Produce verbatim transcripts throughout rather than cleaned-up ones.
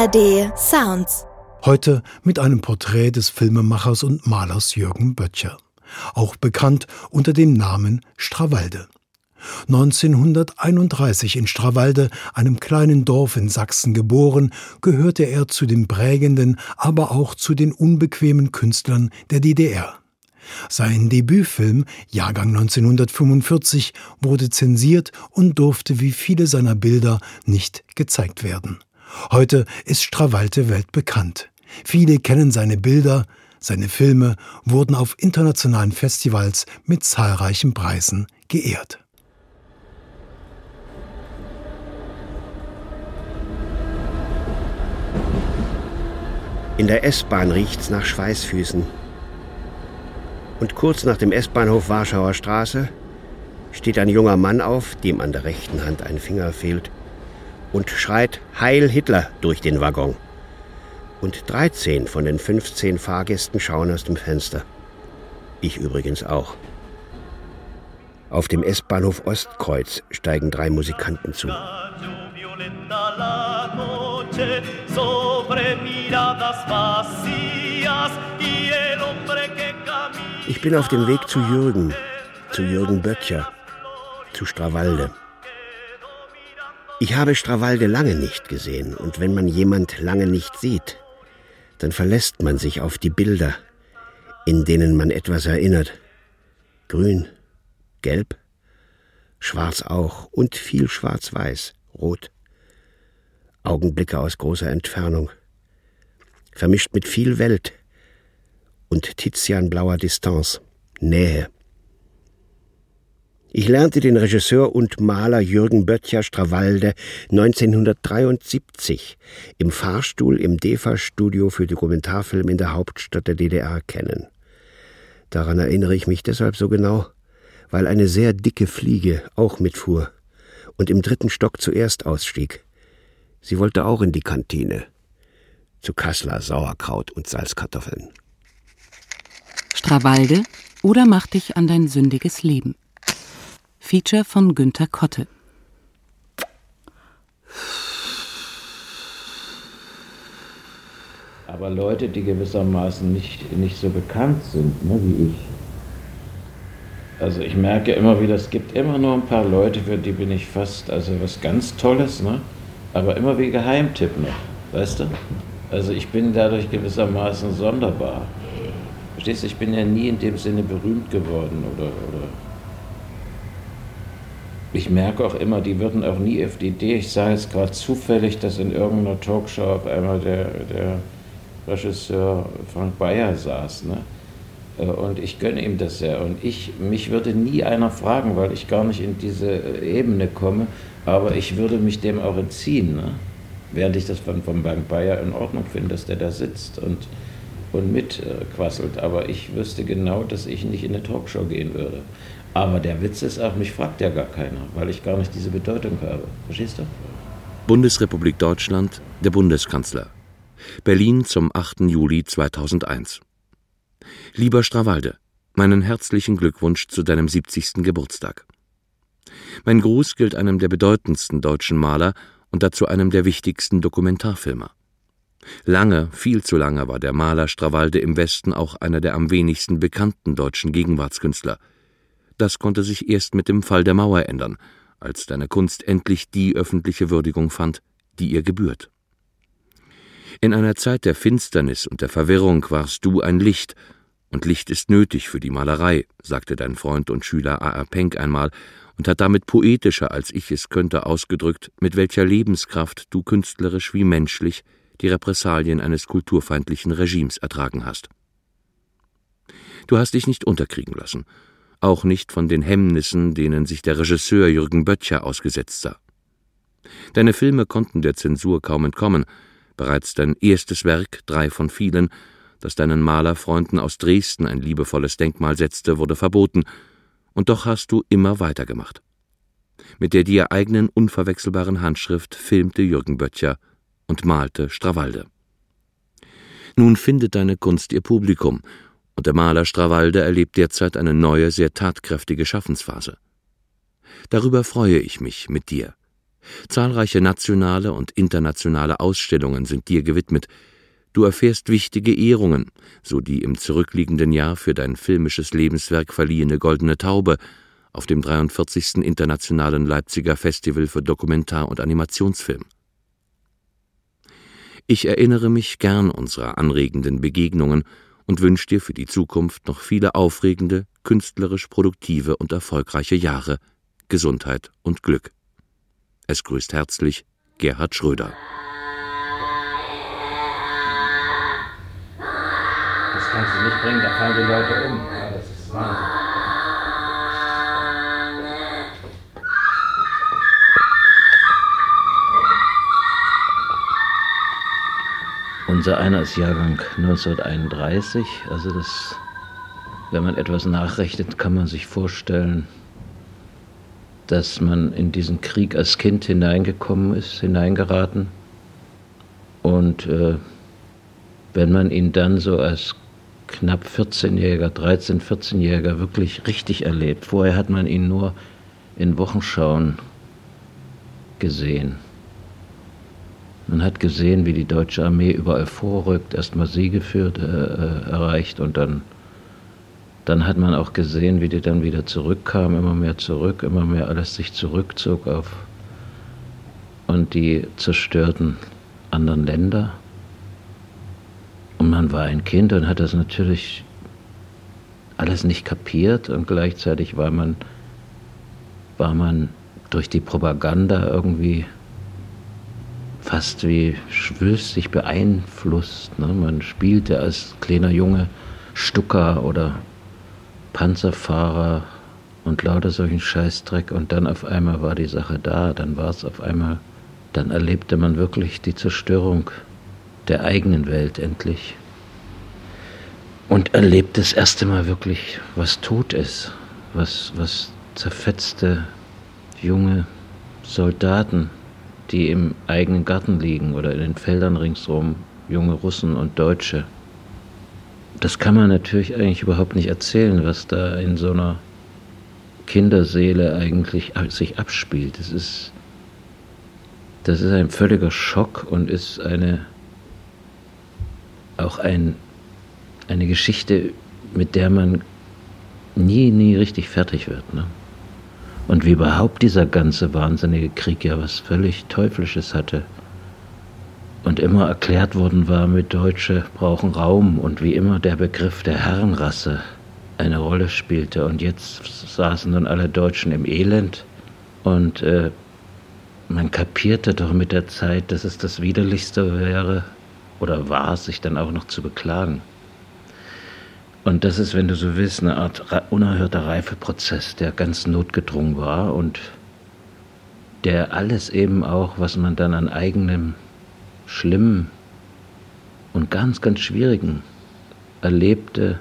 A R D Sounds. Heute mit einem Porträt des Filmemachers und Malers Jürgen Böttcher, auch bekannt unter dem Namen Strawalde. neunzehnhunderteinunddreißig in Strawalde, einem kleinen Dorf in Sachsen, geboren, gehörte er zu den prägenden, aber auch zu den unbequemen Künstlern der D D R. Sein Debütfilm, Jahrgang neunzehnhundertfünfundvierzig, wurde zensiert und durfte wie viele seiner Bilder nicht gezeigt werden. Heute ist Strawalde weltbekannt. Viele kennen seine Bilder, seine Filme wurden auf internationalen Festivals mit zahlreichen Preisen geehrt. In der S-Bahn riecht's nach Schweißfüßen. Und kurz nach dem S-Bahnhof Warschauer Straße steht ein junger Mann auf, dem an der rechten Hand ein Finger fehlt, und schreit Heil Hitler durch den Waggon. Und dreizehn von den fünfzehn Fahrgästen schauen aus dem Fenster. Ich übrigens auch. Auf dem S-Bahnhof Ostkreuz steigen drei Musikanten zu. Ich bin auf dem Weg zu Jürgen, zu Jürgen Böttcher, zu Strawalde. Ich habe Strawalde lange nicht gesehen, und wenn man jemand lange nicht sieht, dann verlässt man sich auf die Bilder, in denen man etwas erinnert. Grün, gelb, schwarz auch und viel schwarz-weiß, rot. Augenblicke aus großer Entfernung, vermischt mit viel Welt und tizianblauer Distanz, Nähe. Ich lernte den Regisseur und Maler Jürgen Böttcher Strawalde neunzehnhundertdreiundsiebzig im Fahrstuhl im D E F A-Studio für Dokumentarfilm in der Hauptstadt der D D R kennen. Daran erinnere ich mich deshalb so genau, weil eine sehr dicke Fliege auch mitfuhr und im dritten Stock zuerst ausstieg. Sie wollte auch in die Kantine, zu Kasseler Sauerkraut und Salzkartoffeln. Strawalde oder Mach dich an dein sündiges Leben. Feature von Günter Kotte. Aber Leute, die gewissermaßen nicht, nicht so bekannt sind, ne, wie ich. Also ich merke immer wieder, es gibt immer nur ein paar Leute, für die bin ich fast, also was ganz Tolles, ne? Aber immer wie Geheimtipp noch, weißt du? Also ich bin dadurch gewissermaßen sonderbar. Verstehst du, ich bin ja nie in dem Sinne berühmt geworden oder, oder ich merke auch immer, die würden auch nie F D D. Ich sage jetzt gerade zufällig, dass in irgendeiner Talkshow auf einmal der, der Regisseur Frank Bayer saß, ne? Und ich gönne ihm das sehr. Und ich, mich würde nie einer fragen, weil ich gar nicht in diese Ebene komme, aber ich würde mich dem auch entziehen, ne? Während ich das von, von Frank Bayer in Ordnung finde, dass der da sitzt und, und mitquasselt. Aber ich wüsste genau, dass ich nicht in eine Talkshow gehen würde. Aber der Witz ist auch, mich fragt ja gar keiner, weil ich gar nicht diese Bedeutung habe. Verstehst du? Bundesrepublik Deutschland, der Bundeskanzler. Berlin zum achten Juli zweitausendeins. Lieber Strawalde, meinen herzlichen Glückwunsch zu deinem siebzigsten Geburtstag. Mein Gruß gilt einem der bedeutendsten deutschen Maler und dazu einem der wichtigsten Dokumentarfilmer. Lange, viel zu lange war der Maler Strawalde im Westen auch einer der am wenigsten bekannten deutschen Gegenwartskünstler. Das konnte sich erst mit dem Fall der Mauer ändern, als deine Kunst endlich die öffentliche Würdigung fand, die ihr gebührt. In einer Zeit der Finsternis und der Verwirrung warst du ein Licht, und Licht ist nötig für die Malerei, sagte dein Freund und Schüler A R Penck einmal und hat damit poetischer, als ich es könnte, ausgedrückt, mit welcher Lebenskraft du künstlerisch wie menschlich die Repressalien eines kulturfeindlichen Regimes ertragen hast. Du hast dich nicht unterkriegen lassen, auch nicht von den Hemmnissen, denen sich der Regisseur Jürgen Böttcher ausgesetzt sah. Deine Filme konnten der Zensur kaum entkommen. Bereits dein erstes Werk, Drei von vielen, das deinen Malerfreunden aus Dresden ein liebevolles Denkmal setzte, wurde verboten, und doch hast du immer weitergemacht. Mit der dir eigenen unverwechselbaren Handschrift filmte Jürgen Böttcher und malte Strawalde. Nun findet deine Kunst ihr Publikum, und der Maler Strawalde erlebt derzeit eine neue, sehr tatkräftige Schaffensphase. Darüber freue ich mich mit dir. Zahlreiche nationale und internationale Ausstellungen sind dir gewidmet. Du erfährst wichtige Ehrungen, so die im zurückliegenden Jahr für dein filmisches Lebenswerk verliehene Goldene Taube auf dem dreiundvierzigsten Internationalen Leipziger Festival für Dokumentar- und Animationsfilm. Ich erinnere mich gern unserer anregenden Begegnungen und wünsche dir für die Zukunft noch viele aufregende, künstlerisch produktive und erfolgreiche Jahre, Gesundheit und Glück. Es grüßt herzlich Gerhard Schröder. Das kannst du nicht bringen, da fallen die Leute um. Ja, das ist Wahnsinn. Unser einer ist Jahrgang neunzehnhunderteinunddreißig, also das, wenn man etwas nachrechnet, kann man sich vorstellen, dass man in diesen Krieg als Kind hineingekommen ist, hineingeraten. Und äh, wenn man ihn dann so als knapp vierzehnjähriger, dreizehn-, vierzehnjähriger wirklich richtig erlebt, vorher hat man ihn nur in Wochenschauen gesehen. Man hat gesehen, wie die deutsche Armee überall vorrückt, erstmal Siege führt, äh, erreicht und dann Dann hat man auch gesehen, wie die dann wieder zurückkamen, immer mehr zurück, immer mehr alles sich zurückzog auf und die zerstörten anderen Länder. Und man war ein Kind und hat das natürlich alles nicht kapiert und gleichzeitig war man, war man durch die Propaganda irgendwie fast wie schwülstig beeinflusst. Ne? Man spielte als kleiner Junge Stucker oder Panzerfahrer und lauter solchen Scheißdreck und dann auf einmal war die Sache da, dann war es auf einmal, dann erlebte man wirklich die Zerstörung der eigenen Welt endlich und erlebt das erste Mal wirklich, was tot ist, was, was zerfetzte junge Soldaten, die im eigenen Garten liegen oder in den Feldern ringsherum, junge Russen und Deutsche. Das kann man natürlich eigentlich überhaupt nicht erzählen, was da in so einer Kinderseele eigentlich sich abspielt. Das ist, das ist ein völliger Schock und ist eine, auch ein, eine Geschichte, mit der man nie, nie richtig fertig wird. Ne? Und wie überhaupt dieser ganze wahnsinnige Krieg ja was völlig Teuflisches hatte. Und immer erklärt worden war, mit Deutsche brauchen Raum und wie immer der Begriff der Herrenrasse eine Rolle spielte. Und jetzt saßen nun alle Deutschen im Elend und äh, man kapierte doch mit der Zeit, dass es das Widerlichste wäre oder war, sich dann auch noch zu beklagen. Und das ist, wenn du so willst, eine Art unerhörter Reifeprozess, der ganz notgedrungen war und der alles eben auch, was man dann an eigenem Schlimmen und ganz, ganz Schwierigen erlebte,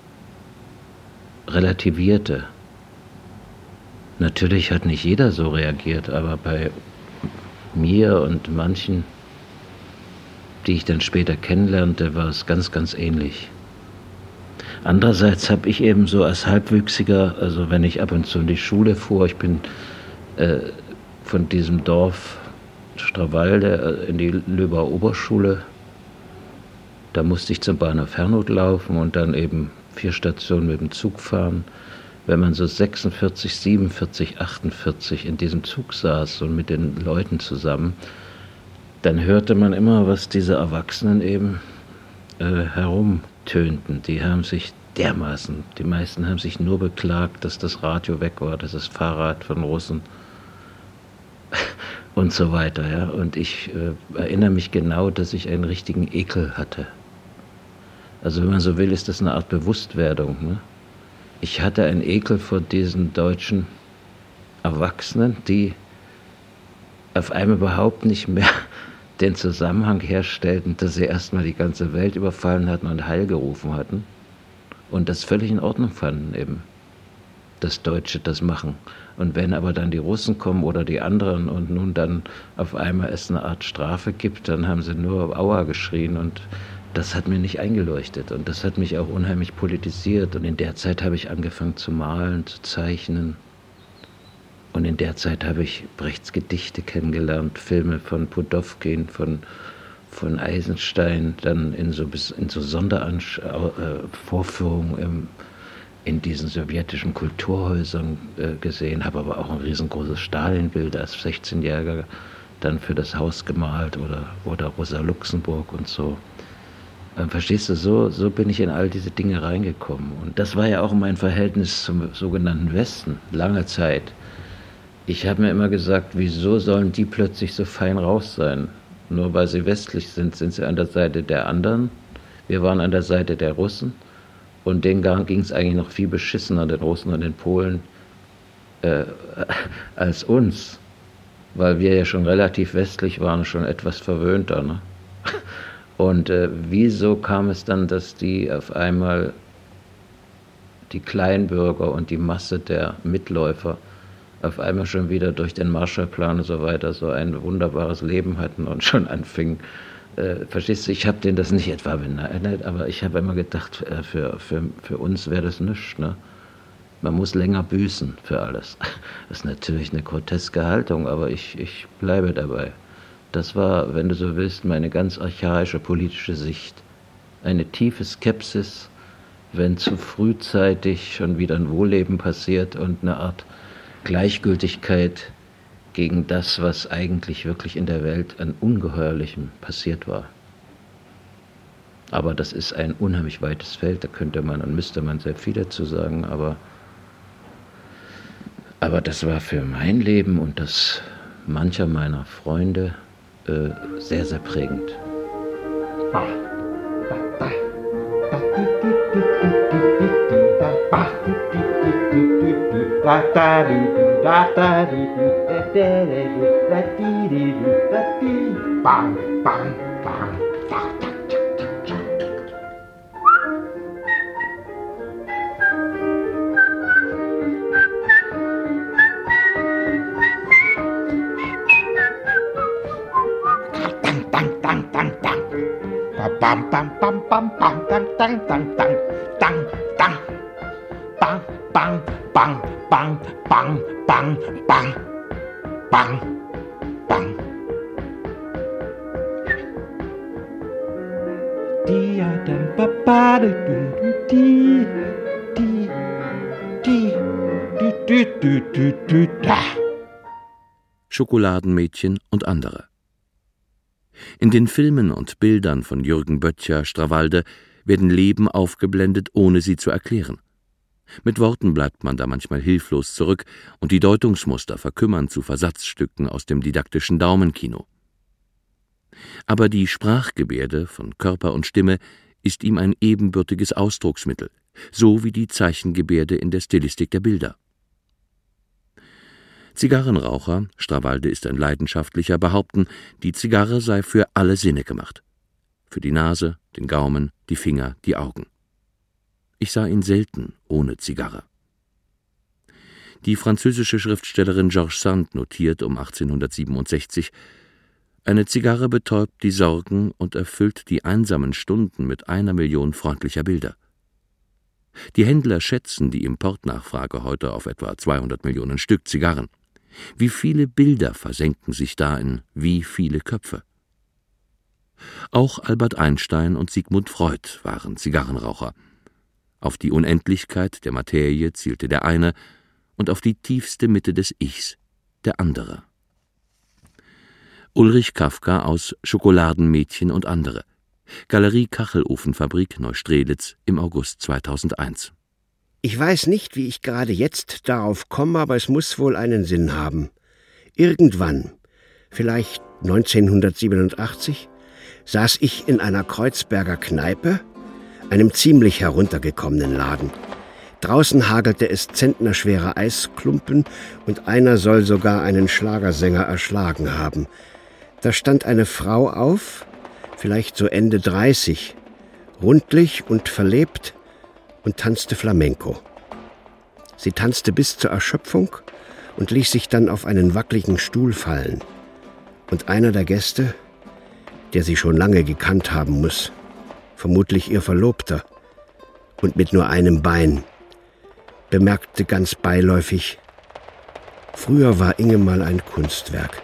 relativierte. Natürlich hat nicht jeder so reagiert, aber bei mir und manchen, die ich dann später kennenlernte, war es ganz, ganz ähnlich. Andererseits habe ich eben so als Halbwüchsiger, also wenn ich ab und zu in die Schule fuhr, ich bin äh, von diesem Dorf Strawalde in die Löbauer Oberschule. Da musste ich zum Bahnhof Herrnhut laufen und dann eben vier Stationen mit dem Zug fahren. Wenn man so sechsundvierzig, siebenundvierzig, achtundvierzig in diesem Zug saß und mit den Leuten zusammen, dann hörte man immer, was diese Erwachsenen eben äh, herumtönten. Die haben sich dermaßen, die meisten haben sich nur beklagt, dass das Radio weg war, dass das Fahrrad von Russen und so weiter. Ja. Und ich äh, erinnere mich genau, dass ich einen richtigen Ekel hatte. Also wenn man so will, ist das eine Art Bewusstwerdung. Ne? Ich hatte einen Ekel vor diesen deutschen Erwachsenen, die auf einmal überhaupt nicht mehr den Zusammenhang herstellten, dass sie erstmal die ganze Welt überfallen hatten und Heil gerufen hatten und das völlig in Ordnung fanden eben, dass Deutsche das machen. Und wenn aber dann die Russen kommen oder die anderen und nun dann auf einmal es eine Art Strafe gibt, dann haben sie nur Aua geschrien und das hat mir nicht eingeleuchtet und das hat mich auch unheimlich politisiert und in der Zeit habe ich angefangen zu malen, zu zeichnen Und in der Zeit habe ich Brechts Gedichte kennengelernt, Filme von Pudowkin, von, von Eisenstein, dann in so, in so Sondervorführungen im, in diesen sowjetischen Kulturhäusern äh, gesehen, habe aber auch ein riesengroßes Stalinbild als sechzehnjähriger dann für das Haus gemalt oder, oder Rosa Luxemburg und so. Ähm, verstehst du, so, so bin ich in all diese Dinge reingekommen. Und das war ja auch mein Verhältnis zum sogenannten Westen, lange Zeit. Ich habe mir immer gesagt, wieso sollen die plötzlich so fein raus sein? Nur weil sie westlich sind, sind sie an der Seite der anderen. Wir waren an der Seite der Russen. Und denen ging es eigentlich noch viel beschissener, den Russen und den Polen, äh, als uns. Weil wir ja schon relativ westlich waren, schon etwas verwöhnter. Ne? Und äh, wieso kam es dann, dass die auf einmal, die Kleinbürger und die Masse der Mitläufer, auf einmal schon wieder durch den Marshallplan und so weiter so ein wunderbares Leben hatten und schon anfingen. Äh, verstehst du, ich habe denen das nicht etwa beneidet, aber ich habe immer gedacht, äh, für, für, für uns wäre das nichts. Ne? Man muss länger büßen für alles. Das ist natürlich eine groteske Haltung, aber ich, ich bleibe dabei. Das war, wenn du so willst, meine ganz archaische politische Sicht. Eine tiefe Skepsis, wenn zu frühzeitig schon wieder ein Wohlleben passiert und eine Art Gleichgültigkeit gegen das, was eigentlich wirklich in der Welt an Ungeheuerlichem passiert war. Aber das ist ein unheimlich weites Feld, da könnte man und müsste man sehr viel dazu sagen, aber, aber das war für mein Leben und das mancher meiner Freunde äh, sehr, sehr prägend. Bang, bang, bang. Bam, bam, bam, bam, bam, dang, dang, dang, dang, dang, dang, bang, bang, bang, bang, bang, bang, bang, bang, bang. Dia dam ba ba du di di di di di di di di da. Schokoladenmädchen und andere. In den Filmen und Bildern von Jürgen Böttcher, Strawalde werden Leben aufgeblendet, ohne sie zu erklären. Mit Worten bleibt man da manchmal hilflos zurück und die Deutungsmuster verkümmern zu Versatzstücken aus dem didaktischen Daumenkino. Aber die Sprachgebärde von Körper und Stimme ist ihm ein ebenbürtiges Ausdrucksmittel, so wie die Zeichengebärde in der Stilistik der Bilder. Zigarrenraucher, Strawalde ist ein leidenschaftlicher, behaupten, die Zigarre sei für alle Sinne gemacht. Für die Nase, den Gaumen, die Finger, die Augen. Ich sah ihn selten ohne Zigarre. Die französische Schriftstellerin George Sand notiert um achtzehnhundertsiebenundsechzig: Eine Zigarre betäubt die Sorgen und erfüllt die einsamen Stunden mit einer Million freundlicher Bilder. Die Händler schätzen die Importnachfrage heute auf etwa zweihundert Millionen Stück Zigarren. Wie viele Bilder versenken sich da in wie viele Köpfe? Auch Albert Einstein und Sigmund Freud waren Zigarrenraucher. Auf die Unendlichkeit der Materie zielte der eine und auf die tiefste Mitte des Ichs der andere. Ulrich Kafka aus Schokoladenmädchen und andere. Galerie Kachelofenfabrik, Neustrelitz im August zweitausendeins. Ich weiß nicht, wie ich gerade jetzt darauf komme, aber es muss wohl einen Sinn haben. Irgendwann, vielleicht neunzehnhundertsiebenundachtzig, saß ich in einer Kreuzberger Kneipe, einem ziemlich heruntergekommenen Laden. Draußen hagelte es zentnerschwere Eisklumpen und einer soll sogar einen Schlagersänger erschlagen haben. Da stand eine Frau auf, vielleicht so Ende dreißig, rundlich und verlebt, und tanzte Flamenco. Sie tanzte bis zur Erschöpfung und ließ sich dann auf einen wackeligen Stuhl fallen. Und einer der Gäste, der sie schon lange gekannt haben muss, vermutlich ihr Verlobter, und mit nur einem Bein, bemerkte ganz beiläufig: Früher war Inge mal ein Kunstwerk.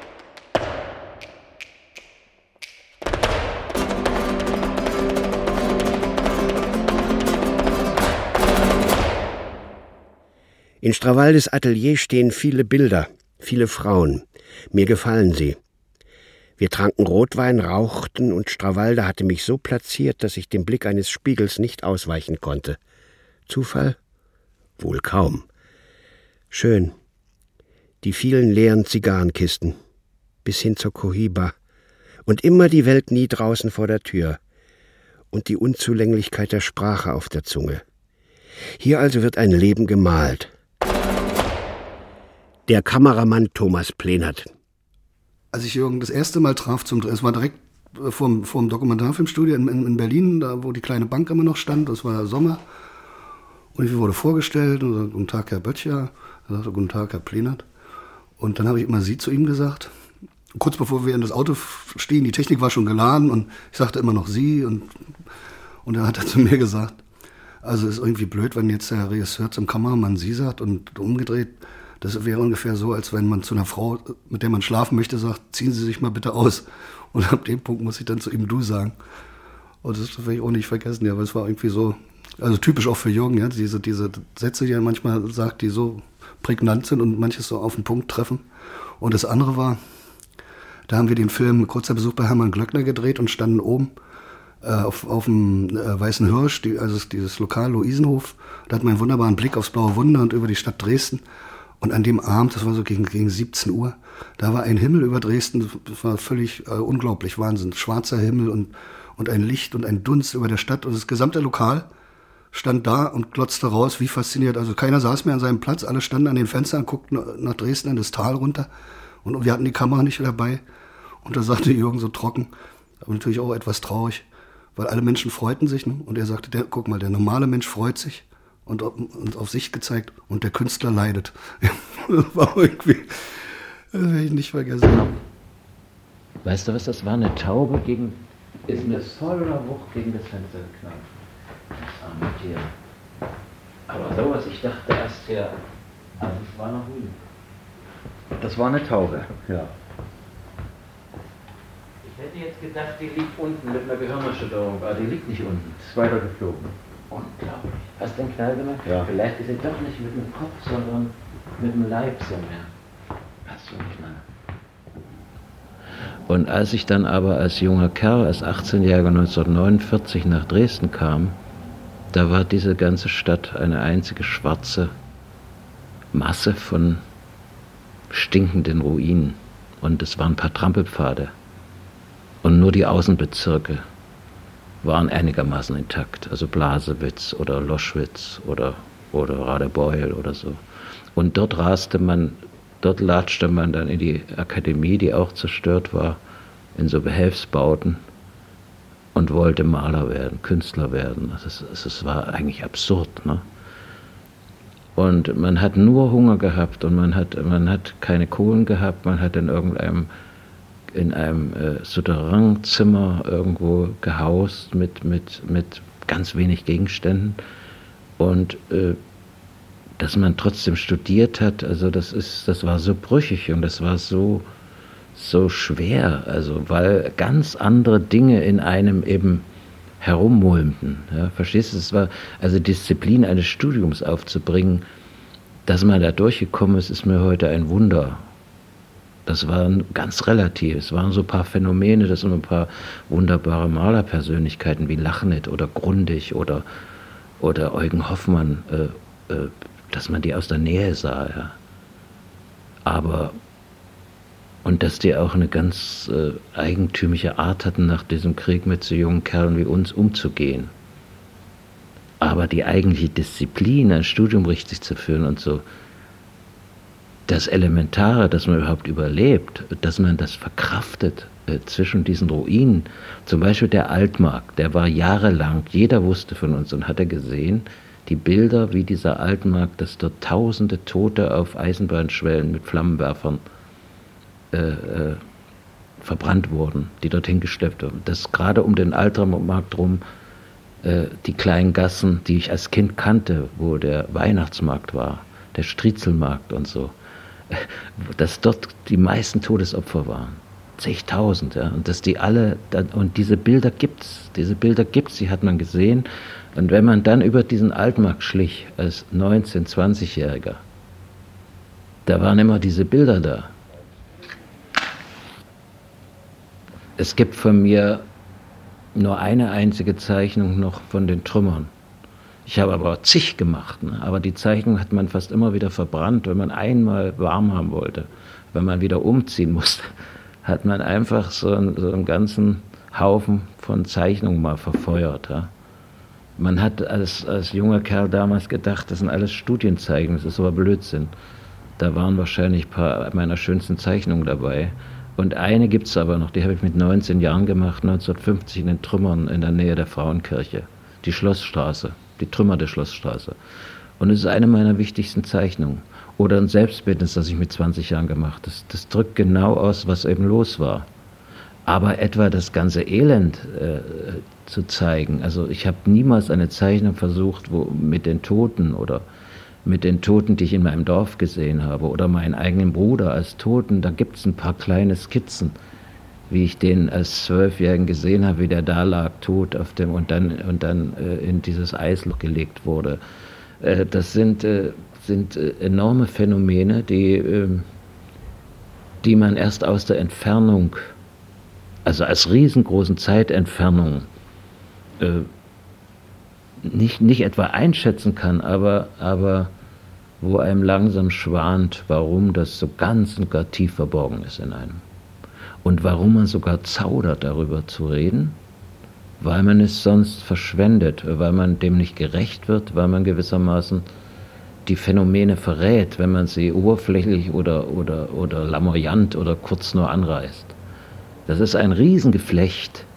In Strawaldes Atelier stehen viele Bilder, viele Frauen. Mir gefallen sie. Wir tranken Rotwein, rauchten und Strawalde hatte mich so platziert, dass ich dem Blick eines Spiegels nicht ausweichen konnte. Zufall? Wohl kaum. Schön. Die vielen leeren Zigarrenkisten. Bis hin zur Cohiba. Und immer die Welt nie draußen vor der Tür. Und die Unzulänglichkeit der Sprache auf der Zunge. Hier also wird ein Leben gemalt. Der Kameramann Thomas Plehnert. Als ich Jürgen das erste Mal traf zum Dreh, es war direkt vorm, vorm Dokumentarfilmstudio in, in Berlin, da wo die kleine Bank immer noch stand, das war Sommer. Und ich wurde vorgestellt und sagte, guten Tag, Herr Böttcher. Er sagte, guten Tag, Herr Plehnert. Und dann habe ich immer Sie zu ihm gesagt. Kurz bevor wir in das Auto stiegen, die Technik war schon geladen und ich sagte immer noch Sie. Und, und dann hat er zu mir gesagt, also ist irgendwie blöd, wenn jetzt der Regisseur zum Kameramann Sie sagt und umgedreht. Das wäre ungefähr so, als wenn man zu einer Frau, mit der man schlafen möchte, sagt, ziehen Sie sich mal bitte aus. Und ab dem Punkt muss ich dann zu ihm Du sagen. Und das werde ich auch nicht vergessen, ja, aber es war irgendwie so, also typisch auch für Jürgen, ja, diese, diese Sätze, die er manchmal sagt, die so prägnant sind und manches so auf den Punkt treffen. Und das andere war, da haben wir den Film Kurzer Besuch bei Hermann Glöckner gedreht und standen oben äh, auf, auf dem äh, Weißen Hirsch, die, also dieses Lokal Luisenhof. Da hatten wir einen wunderbaren Blick aufs blaue Wunder und über die Stadt Dresden. Und an dem Abend, das war so gegen, gegen siebzehn Uhr, da war ein Himmel über Dresden, das war völlig äh, unglaublich, Wahnsinn. Schwarzer Himmel und, und ein Licht und ein Dunst über der Stadt. Und das gesamte Lokal stand da und glotzte raus, wie fasziniert. Also keiner saß mehr an seinem Platz, alle standen an den Fenstern und guckten nach Dresden in das Tal runter. Und wir hatten die Kamera nicht dabei. Und da sagte Jürgen so trocken, aber natürlich auch etwas traurig, weil alle Menschen freuten sich. Ne? Und er sagte, der, guck mal, der normale Mensch freut sich. Und, und auf sich gezeigt und der Künstler leidet. Das war irgendwie, das werde ich nicht vergessen. Weißt du was, das war eine Taube gegen, ist mit voller Wucht gegen das Fenster geknallt. Das arme Tier. Aber sowas, ich dachte erst, ja, also es war noch nie. Das war eine Taube, ja. Ich hätte jetzt gedacht, die liegt unten mit einer Gehirnerschütterung, aber die liegt nicht unten. Ist weiter geflogen. Unglaublich. Hast du den Knall gemacht? Ja. Vielleicht ist sie doch nicht mit dem Kopf, sondern mit dem Leib so mehr. Hast du nicht mal. Und als ich dann aber als junger Kerl, als achtzehnjähriger neunzehnhundertneunundvierzig nach Dresden kam, da war diese ganze Stadt eine einzige schwarze Masse von stinkenden Ruinen. Und es waren ein paar Trampelpfade. Und nur die Außenbezirke waren einigermaßen intakt, also Blasewitz oder Loschwitz oder, oder Radebeul oder so. Und dort raste man, dort latschte man dann in die Akademie, die auch zerstört war, in so Behelfsbauten und wollte Maler werden, Künstler werden. Es, es, es war eigentlich absurd, ne? Und man hat nur Hunger gehabt und man hat, man hat keine Kohlen gehabt, man hat in irgendeinem in einem äh, Souterrainzimmer irgendwo gehaust mit, mit, mit ganz wenig Gegenständen und äh, dass man trotzdem studiert hat, also das ist, das war so brüchig und das war so, so schwer, also weil ganz andere Dinge in einem eben herummulmten. Ja, verstehst du? Es war also Disziplin eines Studiums aufzubringen, dass man da durchgekommen ist, ist mir heute ein Wunder. Das war ganz relativ. Es waren so ein paar Phänomene, das sind ein paar wunderbare Malerpersönlichkeiten wie Lachnit oder Grundig oder, oder Eugen Hoffmann, äh, äh, dass man die aus der Nähe sah. Ja. Aber, und dass die auch eine ganz äh, eigentümliche Art hatten, nach diesem Krieg mit so jungen Kerlen wie uns umzugehen. Aber die eigentliche Disziplin, ein Studium richtig zu führen und so, das Elementare, dass man überhaupt überlebt, dass man das verkraftet äh, zwischen diesen Ruinen. Zum Beispiel der Altmarkt, der war jahrelang, jeder wusste von uns und hatte gesehen, die Bilder wie dieser Altmarkt, dass dort tausende Tote auf Eisenbahnschwellen mit Flammenwerfern äh, äh, verbrannt wurden, die dorthin geschleppt wurden. Dass gerade um den Altmarkt rum äh, die kleinen Gassen, die ich als Kind kannte, wo der Weihnachtsmarkt war, der Striezelmarkt und so, dass dort die meisten Todesopfer waren. Zigtausend, ja. Und dass die alle, und diese Bilder gibt's, diese Bilder gibt's, die hat man gesehen. Und wenn man dann über diesen Altmarkt schlich, als neunzehn-, zwanzigjähriger, da waren immer diese Bilder da. Es gibt von mir nur eine einzige Zeichnung noch von den Trümmern. Ich habe aber zig gemacht, ne? Aber die Zeichnung hat man fast immer wieder verbrannt, wenn man einmal warm haben wollte, wenn man wieder umziehen musste, hat man einfach so einen, so einen ganzen Haufen von Zeichnungen mal verfeuert. Ja? Man hat als, als junger Kerl damals gedacht, das sind alles Studienzeichnungen, das ist aber Blödsinn. Da waren wahrscheinlich ein paar meiner schönsten Zeichnungen dabei. Und eine gibt es aber noch, die habe ich mit neunzehn Jahren gemacht, neunzehnhundertfünfzig in den Trümmern in der Nähe der Frauenkirche. Die Schlossstraße, die Trümmer der Schlossstraße. Und es ist eine meiner wichtigsten Zeichnungen. Oder ein Selbstbildnis, das ich mit zwanzig Jahren gemacht habe. Das, das drückt genau aus, was eben los war. Aber etwa das ganze Elend äh, zu zeigen. Also ich habe niemals eine Zeichnung versucht, wo mit den Toten oder mit den Toten, die ich in meinem Dorf gesehen habe, oder meinen eigenen Bruder als Toten, da gibt es ein paar kleine Skizzen, wie ich den als Zwölfjährigen gesehen habe, wie der da lag, tot auf dem und dann, und dann äh, in dieses Eisloch gelegt wurde. Äh, das sind, äh, sind äh, enorme Phänomene, die, äh, die man erst aus der Entfernung, also als riesengroßen Zeitentfernung, äh, nicht, nicht etwa einschätzen kann, aber, aber wo einem langsam schwant, warum das so ganz und gar tief verborgen ist in einem. Und warum man sogar zaudert, darüber zu reden, weil man es sonst verschwendet, weil man dem nicht gerecht wird, weil man gewissermaßen die Phänomene verrät, wenn man sie oberflächlich oder, oder, oder lamoyant oder kurz nur anreißt. Das ist ein Riesengeflecht.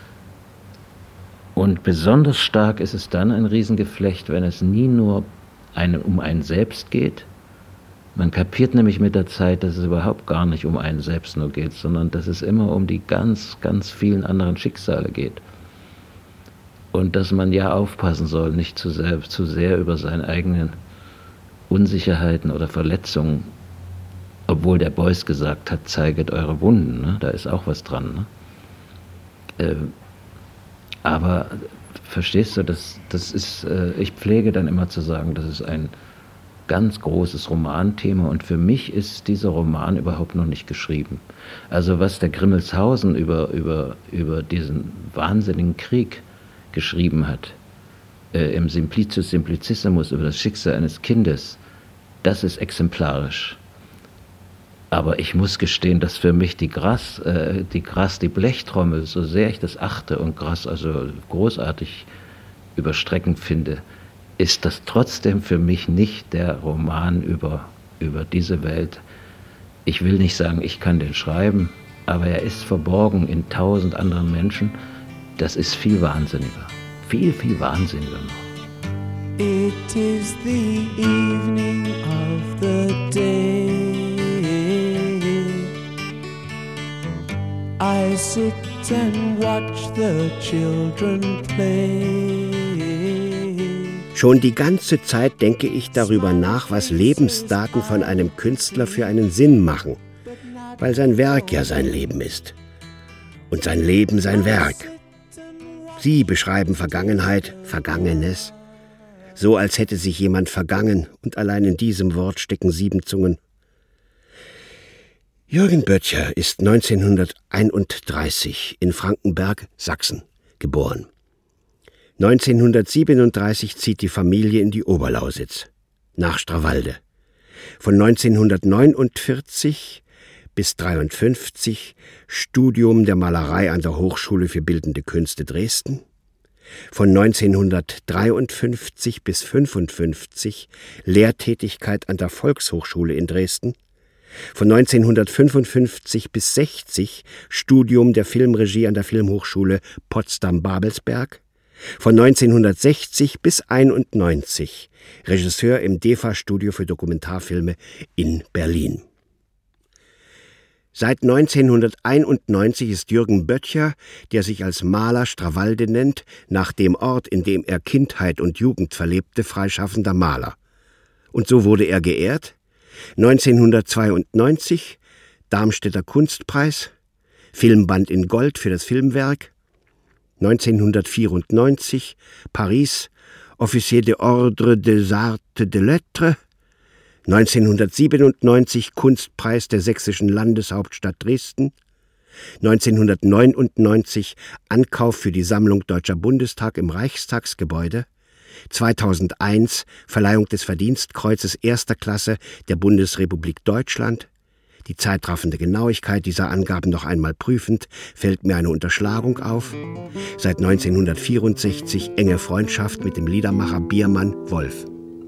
Und besonders stark ist es dann ein Riesengeflecht, wenn es nie nur eine, um einen selbst geht. Man kapiert nämlich mit der Zeit, dass es überhaupt gar nicht um einen selbst nur geht, sondern dass es immer um die ganz, ganz vielen anderen Schicksale geht. Und dass man ja aufpassen soll, nicht zu sehr, zu sehr über seine eigenen Unsicherheiten oder Verletzungen, obwohl der Beuys gesagt hat, zeiget eure Wunden, ne? Da ist auch was dran. Ne? Äh, aber verstehst du, das, das ist, äh, ich pflege dann immer zu sagen, das ist ein ganz großes Romanthema und für mich ist dieser Roman überhaupt noch nicht geschrieben. Also was der Grimmelshausen über, über, über diesen wahnsinnigen Krieg geschrieben hat, äh, im Simplicius Simplicissimus über das Schicksal eines Kindes, das ist exemplarisch. Aber ich muss gestehen, dass für mich die Grass, äh, die Grass, die Blechtrommel, so sehr ich das achte und Grass also großartig überstreckend finde, ist das trotzdem für mich nicht der Roman über, über diese Welt. Ich will nicht sagen, ich kann den schreiben, aber er ist verborgen in tausend anderen Menschen. Das ist viel wahnsinniger, viel, viel wahnsinniger noch. It is the evening of the day. I sit and watch the children play. Schon die ganze Zeit denke ich darüber nach, was Lebensdaten von einem Künstler für einen Sinn machen, weil sein Werk ja sein Leben ist und sein Leben sein Werk. Sie beschreiben Vergangenheit, Vergangenes, so als hätte sich jemand vergangen und allein in diesem Wort stecken sieben Zungen. Jürgen Böttcher ist neunzehnhunderteinunddreißig in Frankenberg, Sachsen, geboren. neunzehnhundertsiebenunddreißig zieht die Familie in die Oberlausitz, nach Strawalde. Von neunzehnhundertneunundvierzig bis dreiundfünfzig Studium der Malerei an der Hochschule für Bildende Künste Dresden. Von neunzehnhundertdreiundfünfzig bis fünfundfünfzig Lehrtätigkeit an der Volkshochschule in Dresden. Von neunzehnhundertfünfundfünfzig bis sechzig Studium der Filmregie an der Filmhochschule Potsdam-Babelsberg. Von neunzehnhundertsechzig bis einundneunzig Regisseur im D E F A-Studio für Dokumentarfilme in Berlin. Seit neunzehnhunderteinundneunzig ist Jürgen Böttcher, der sich als Maler Strawalde nennt, nach dem Ort, in dem er Kindheit und Jugend verlebte, freischaffender Maler. Und so wurde er geehrt, neunzehnhundertzweiundneunzig Darmstädter Kunstpreis, Filmband in Gold für das Filmwerk. neunzehnhundertvierundneunzig Paris, Officier de Ordre des Arts de Lettres. neunzehnhundertsiebenundneunzig Kunstpreis der sächsischen Landeshauptstadt Dresden. neunzehnhundertneunundneunzig Ankauf für die Sammlung Deutscher Bundestag im Reichstagsgebäude. zweitausendeins Verleihung des Verdienstkreuzes erster Klasse der Bundesrepublik Deutschland. Die zeitraffende Genauigkeit dieser Angaben noch einmal prüfend, fällt mir eine Unterschlagung auf. Seit neunzehnhundertvierundsechzig enge Freundschaft mit dem Liedermacher Biermann Wolf.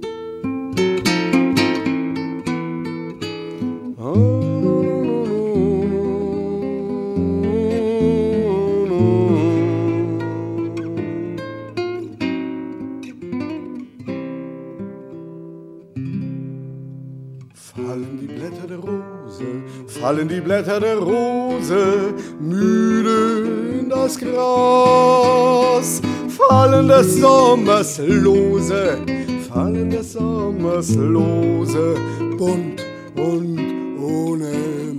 Fallen die Blätter der Rose müde in das Gras, fallen des Sommers lose, fallen des Sommers lose, bunt und ohne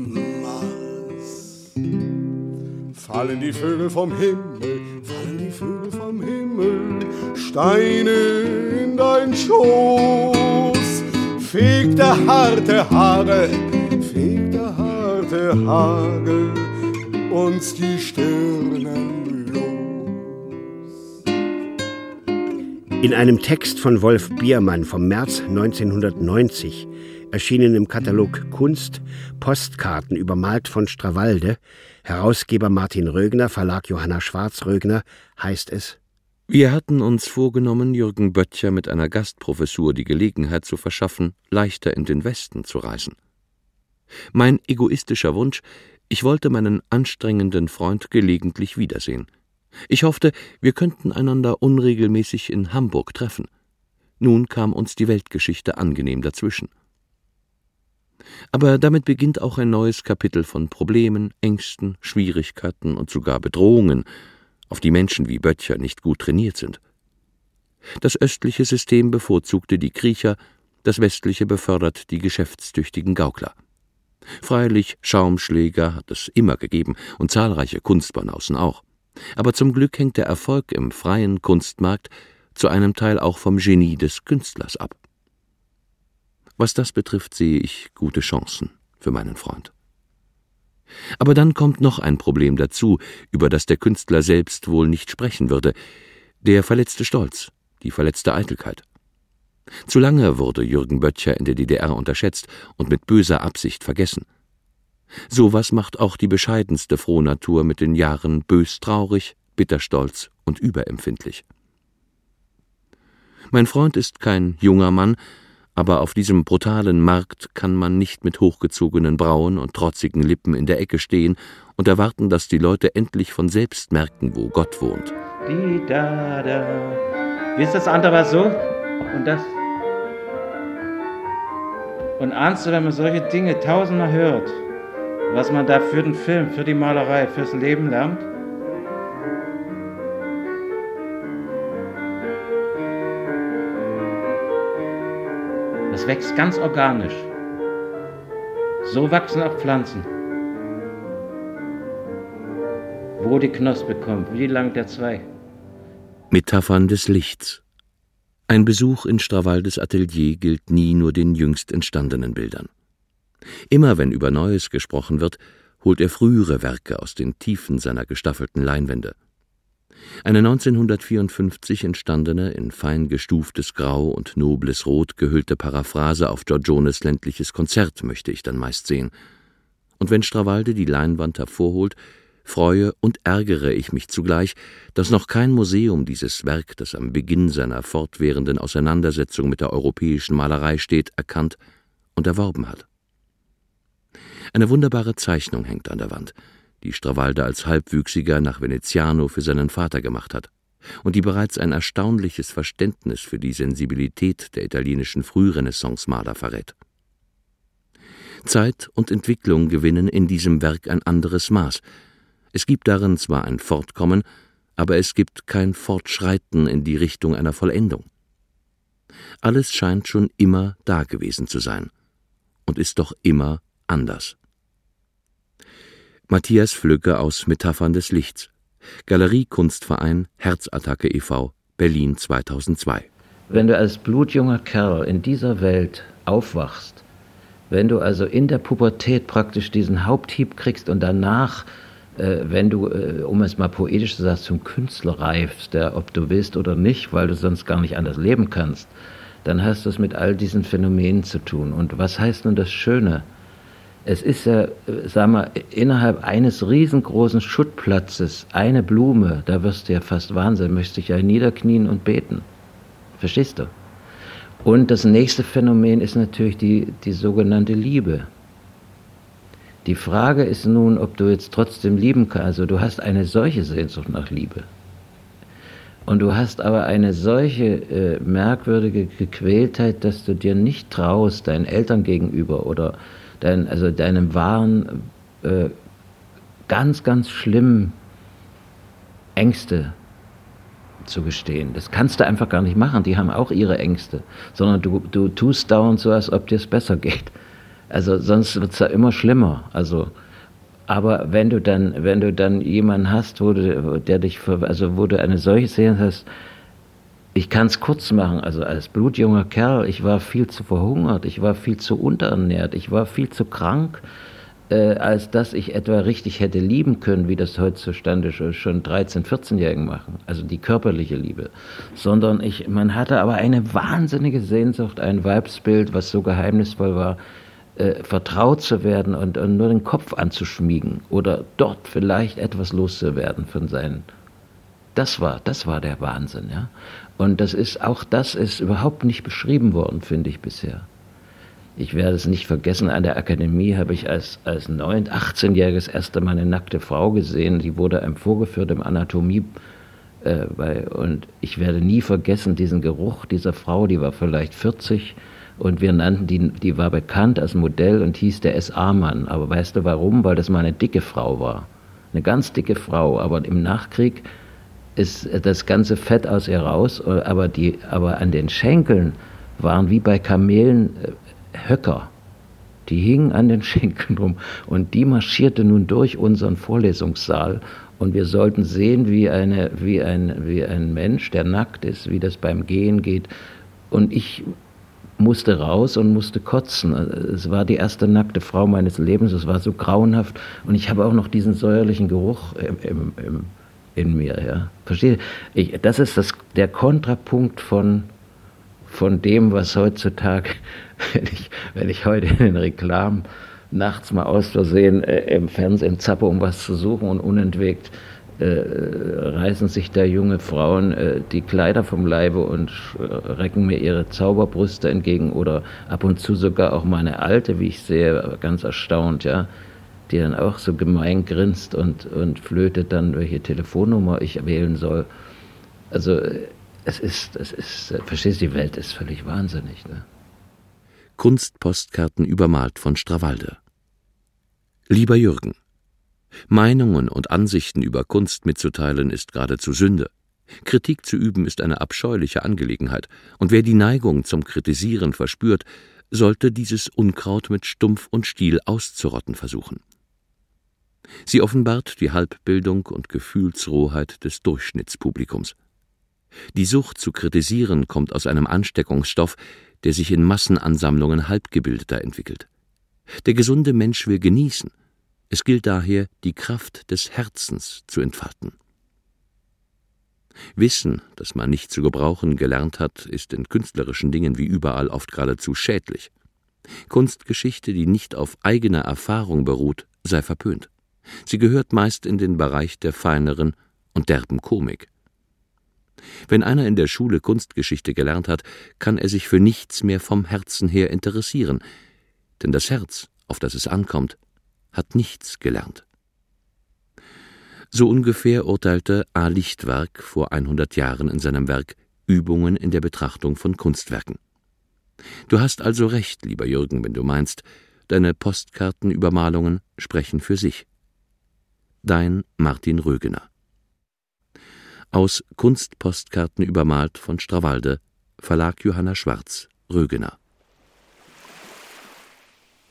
Maß. Fallen die Vögel vom Himmel, fallen die Vögel vom Himmel, Steine in dein Schoß, fegt der harte Hagel, fegt der harte Hagel uns die Stirnen los. In einem Text von Wolf Biermann vom März neunzehnhundertneunzig, erschienen im Katalog Kunst, Postkarten übermalt von Strawalde, Herausgeber Martin Rögner, Verlag Johanna Schwarz-Rögner, heißt es: Wir hatten uns vorgenommen, Jürgen Böttcher mit einer Gastprofessur die Gelegenheit zu verschaffen, leichter in den Westen zu reisen. Mein egoistischer Wunsch, ich wollte meinen anstrengenden Freund gelegentlich wiedersehen. Ich hoffte, wir könnten einander unregelmäßig in Hamburg treffen. Nun kam uns die Weltgeschichte angenehm dazwischen. Aber damit beginnt auch ein neues Kapitel von Problemen, Ängsten, Schwierigkeiten und sogar Bedrohungen, auf die Menschen wie Böttcher nicht gut trainiert sind. Das östliche System bevorzugte die Kriecher, das westliche befördert die geschäftstüchtigen Gaukler. Freilich, Schaumschläger hat es immer gegeben und zahlreiche Kunstbanausen auch. Aber zum Glück hängt der Erfolg im freien Kunstmarkt zu einem Teil auch vom Genie des Künstlers ab. Was das betrifft, sehe ich gute Chancen für meinen Freund. Aber dann kommt noch ein Problem dazu, über das der Künstler selbst wohl nicht sprechen würde: der verletzte Stolz, die verletzte Eitelkeit. Zu lange wurde Jürgen Böttcher in der D D R unterschätzt und mit böser Absicht vergessen. Sowas macht auch die bescheidenste Frohnatur mit den Jahren böstraurig, bitterstolz und überempfindlich. Mein Freund ist kein junger Mann, aber auf diesem brutalen Markt kann man nicht mit hochgezogenen Brauen und trotzigen Lippen in der Ecke stehen und erwarten, dass die Leute endlich von selbst merken, wo Gott wohnt. Die da da. Wie ist das andere was so? Und das. Und ahnst du, wenn man solche Dinge tausendmal hört, was man da für den Film, für die Malerei, fürs Leben lernt? Das wächst ganz organisch. So wachsen auch Pflanzen. Wo die Knospe kommt, wie lang der Zweig. Metaphern des Lichts. Ein Besuch in Strawaldes Atelier gilt nie nur den jüngst entstandenen Bildern. Immer wenn über Neues gesprochen wird, holt er frühere Werke aus den Tiefen seiner gestaffelten Leinwände. Eine neunzehnhundertvierundfünfzig entstandene, in fein gestuftes Grau und nobles Rot gehüllte Paraphrase auf Giorgiones ländliches Konzert möchte ich dann meist sehen. Und wenn Strawalde die Leinwand hervorholt, freue und ärgere ich mich zugleich, dass noch kein Museum dieses Werk, das am Beginn seiner fortwährenden Auseinandersetzung mit der europäischen Malerei steht, erkannt und erworben hat. Eine wunderbare Zeichnung hängt an der Wand, die Strawalde als Halbwüchsiger nach Veneziano für seinen Vater gemacht hat und die bereits ein erstaunliches Verständnis für die Sensibilität der italienischen Frührenaissance-Maler verrät. Zeit und Entwicklung gewinnen in diesem Werk ein anderes Maß. Es gibt darin zwar ein Fortkommen, aber es gibt kein Fortschreiten in die Richtung einer Vollendung. Alles scheint schon immer da gewesen zu sein. und ist doch immer anders. Matthias Flücke aus Metaphern des Lichts, Galerie Kunstverein Herzattacke e V, Berlin zweitausendzwei. Wenn du als blutjunger Kerl in dieser Welt aufwachst, wenn du also in der Pubertät praktisch diesen Haupthieb kriegst und danach, äh, wenn du, äh, um es mal poetisch zu sagen, zum Künstler reifst, der, ob du willst oder nicht, weil du sonst gar nicht anders leben kannst, dann hast du es mit all diesen Phänomenen zu tun. Und was heißt nun das Schöne? Es ist ja, sag mal, innerhalb eines riesengroßen Schuttplatzes eine Blume, da wirst du ja fast Wahnsinn, möchtest dich ja niederknien und beten. Verstehst du? Und das nächste Phänomen ist natürlich die, die sogenannte Liebe. Die Frage ist nun, ob du jetzt trotzdem lieben kannst. Also du hast eine solche Sehnsucht nach Liebe. Und du hast aber eine solche äh, merkwürdige Gequältheit, dass du dir nicht traust, deinen Eltern gegenüber oder dein, also deinem wahren, äh, ganz, ganz schlimmen Ängste zu gestehen. Das kannst du einfach gar nicht machen. Die haben auch ihre Ängste. Sondern du, du tust dauernd so, als ob dir es besser geht. Also sonst wird es ja immer schlimmer. Also, aber wenn du dann, wenn du dann jemanden hast, wo du, der dich, also wo du eine solche Sehnsucht hast, ich kann es kurz machen, also als blutjunger Kerl, ich war viel zu verhungert, ich war viel zu unterernährt, ich war viel zu krank, äh, als dass ich etwa richtig hätte lieben können, wie das heutzutage schon, schon dreizehn-, vierzehnjährigen machen, also die körperliche Liebe. Sondern ich, man hatte aber eine wahnsinnige Sehnsucht, ein Weibsbild, was so geheimnisvoll war, äh, vertraut zu werden und, und nur den Kopf anzuschmiegen oder dort vielleicht etwas loszuwerden von seinen. Das war, das war der Wahnsinn, ja. Und das ist, auch das ist überhaupt nicht beschrieben worden, finde ich bisher. Ich werde es nicht vergessen, an der Akademie habe ich als, als neun-, achtzehnjähriges erste Mal eine nackte Frau gesehen, die wurde einem vorgeführt im Anatomie, äh, bei, und ich werde nie vergessen diesen Geruch dieser Frau, die war vielleicht vierzig und wir nannten die, die war bekannt als Modell und hieß der S A-Mann, aber weißt du warum? Weil das mal eine dicke Frau war, eine ganz dicke Frau, aber im Nachkrieg ist das ganze Fett aus ihr raus, aber, die, aber an den Schenkeln waren wie bei Kamelen äh, Höcker. Die hingen an den Schenkeln rum und die marschierte nun durch unseren Vorlesungssaal und wir sollten sehen, wie, eine, wie, ein, wie ein Mensch, der nackt ist, wie das beim Gehen geht. Und ich musste raus und musste kotzen. Es war die erste nackte Frau meines Lebens, es war so grauenhaft und ich habe auch noch diesen säuerlichen Geruch im, im, im in mir, ja. Verstehe? Ich, das ist das, der Kontrapunkt von, von dem, was heutzutage, wenn ich, wenn ich heute in den Reklamen nachts mal aus Versehen äh, im Fernsehen zappe, um was zu suchen und unentwegt äh, reißen sich da junge Frauen äh, die Kleider vom Leibe und äh, recken mir ihre Zauberbrüste entgegen oder ab und zu sogar auch meine Alte, wie ich sehe, ganz erstaunt, ja, die dann auch so gemein grinst und, und flötet dann, welche Telefonnummer ich wählen soll. Also es ist, es ist, verstehst du, die Welt ist völlig wahnsinnig. Ne? Kunstpostkarten übermalt von Strawalde. Lieber Jürgen, Meinungen und Ansichten über Kunst mitzuteilen ist geradezu Sünde. Kritik zu üben ist eine abscheuliche Angelegenheit, und wer die Neigung zum Kritisieren verspürt, sollte dieses Unkraut mit Stumpf und Stiel auszurotten versuchen. Sie offenbart die Halbbildung und Gefühlsrohheit des Durchschnittspublikums. Die Sucht zu kritisieren kommt aus einem Ansteckungsstoff, der sich in Massenansammlungen Halbgebildeter entwickelt. Der gesunde Mensch will genießen. Es gilt daher, die Kraft des Herzens zu entfalten. Wissen, das man nicht zu gebrauchen gelernt hat, ist in künstlerischen Dingen wie überall oft geradezu schädlich. Kunstgeschichte, die nicht auf eigener Erfahrung beruht, sei verpönt. Sie gehört meist in den Bereich der feineren und derben Komik. Wenn einer in der Schule Kunstgeschichte gelernt hat, kann er sich für nichts mehr vom Herzen her interessieren, denn das Herz, auf das es ankommt, hat nichts gelernt. So ungefähr urteilte A. Lichtwerk vor hundert Jahren in seinem Werk Übungen in der Betrachtung von Kunstwerken. Du hast also recht, lieber Jürgen, wenn du meinst, deine Postkartenübermalungen sprechen für sich. Dein Martin Rögener. Aus Kunstpostkarten übermalt von Strawalde, Verlag Johanna Schwarz, Rögener.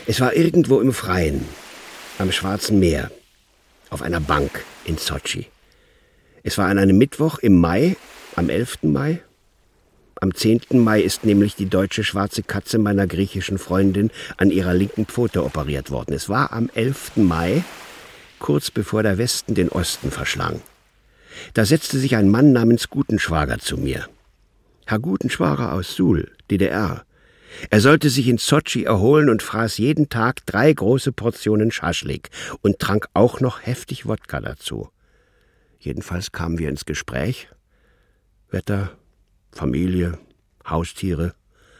Es war irgendwo im Freien, am Schwarzen Meer, auf einer Bank in Sotschi. Es war an einem Mittwoch im Mai, am elften Mai. Am zehnten Mai ist nämlich die deutsche schwarze Katze meiner griechischen Freundin an ihrer linken Pfote operiert worden. Es war am elften Mai, kurz bevor der Westen den Osten verschlang. Da setzte sich ein Mann namens Gutenschwager zu mir. Herr Gutenschwager aus Suhl, D D R. Er sollte sich in Sotschi erholen und fraß jeden Tag drei große Portionen Schaschlik und trank auch noch heftig Wodka dazu. Jedenfalls kamen wir ins Gespräch. Wetter, Familie, Haustiere.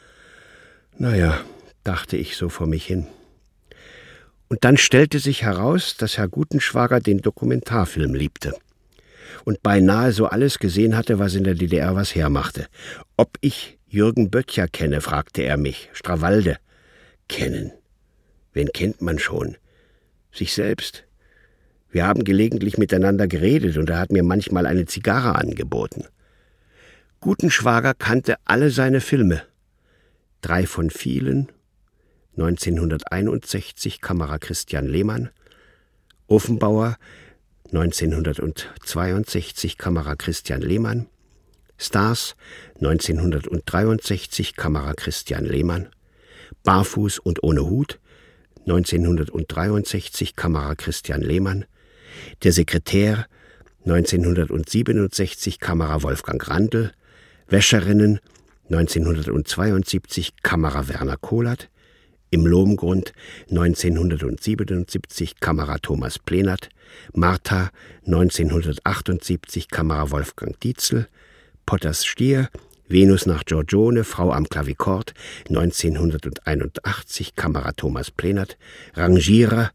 Naja, dachte ich so vor mich hin. Und dann stellte sich heraus, dass Herr Gutenschwager den Dokumentarfilm liebte und beinahe so alles gesehen hatte, was in der D D R was hermachte. Ob ich Jürgen Böttcher kenne, fragte er mich. Strawalde. Kennen? Wen kennt man schon? Sich selbst. Wir haben gelegentlich miteinander geredet und er hat mir manchmal eine Zigarre angeboten. Gutenschwager kannte alle seine Filme. Drei von vielen, neunzehnhunderteinundsechzig, Kamera Christian Lehmann, Ofenbauer, neunzehnhundertzweiundsechzig, Kamera Christian Lehmann, Stars, neunzehnhundertdreiundsechzig, Kamera Christian Lehmann, Barfuß und ohne Hut, neunzehnhundertdreiundsechzig, Kamera Christian Lehmann, Der Sekretär, neunzehnhundertsiebenundsechzig, Kamera Wolfgang Randl, Wäscherinnen, neunzehnhundertzweiundsiebzig, Kamera Werner Kohlert, Im Lohmgrund, neunzehnhundertsiebenundsiebzig, Kamera Thomas Plenert, Martha, neunzehnhundertachtundsiebzig, Kamera Wolfgang Dietzel, Potters Stier, Venus nach Giorgione, Frau am Klavikord, neunzehnhunderteinundachtzig, Kamera Thomas Plenert, Rangierer,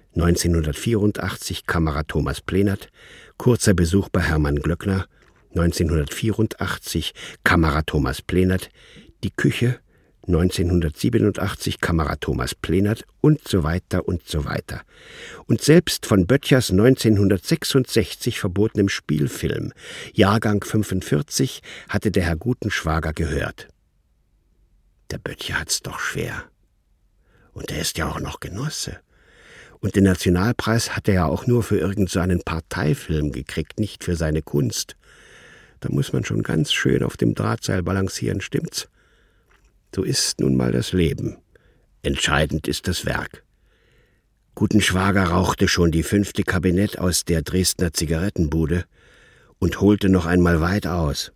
neunzehnhundertvierundachtzig, Kamera Thomas Plenert, Kurzer Besuch bei Hermann Glöckner, neunzehnhundertvierundachtzig, Kamera Thomas Plenert, Die Küche, neunzehnhundertsiebenundachtzig, Kamera Thomas Plenert und so weiter und so weiter. Und selbst von Böttchers neunzehnhundertsechsundsechzig verbotenem Spielfilm, Jahrgang fünfundvierzig, hatte der Herr Gutenschwager gehört. Der Böttcher hat's doch schwer. Und er ist ja auch noch Genosse. Und den Nationalpreis hat er ja auch nur für irgend so einen Parteifilm gekriegt, nicht für seine Kunst. Da muss man schon ganz schön auf dem Drahtseil balancieren, stimmt's? So ist nun mal das Leben. Entscheidend ist das Werk. Gutenschwager rauchte schon die fünfte Kabinett aus der Dresdner Zigarettenbude und holte noch einmal weit aus.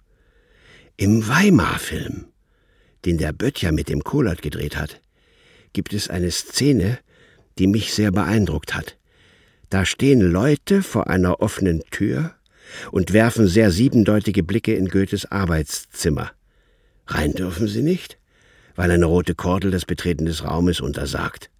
Im Weimar-Film, den der Böttcher mit dem Kohlert gedreht hat, gibt es eine Szene, die mich sehr beeindruckt hat. Da stehen Leute vor einer offenen Tür und werfen sehr siebendeutige Blicke in Goethes Arbeitszimmer. Rein dürfen sie nicht, weil eine rote Kordel das Betreten des Raumes untersagt.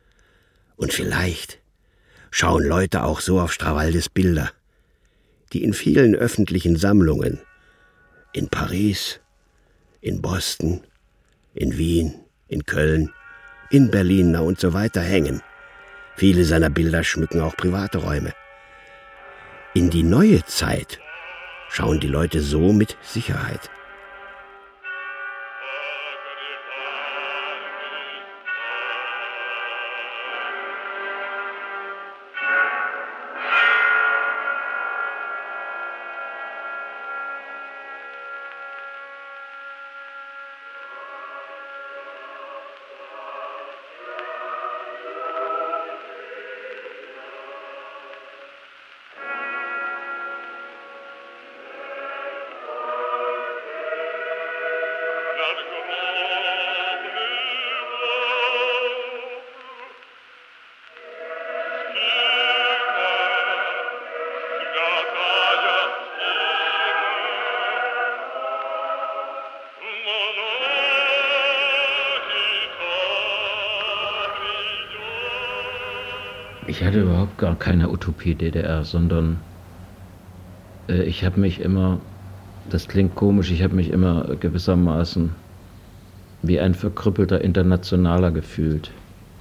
Und vielleicht schauen Leute auch so auf Strawaldes Bilder, die in vielen öffentlichen Sammlungen, in Paris, in Boston, in Wien, in Köln, in Berlin und so weiter hängen. Viele seiner Bilder schmücken auch private Räume. In die neue Zeit schauen die Leute so mit Sicherheit. Ich hatte überhaupt gar keine Utopie D D R, sondern äh, ich habe mich immer, das klingt komisch, ich habe mich immer gewissermaßen wie ein verkrüppelter Internationaler gefühlt.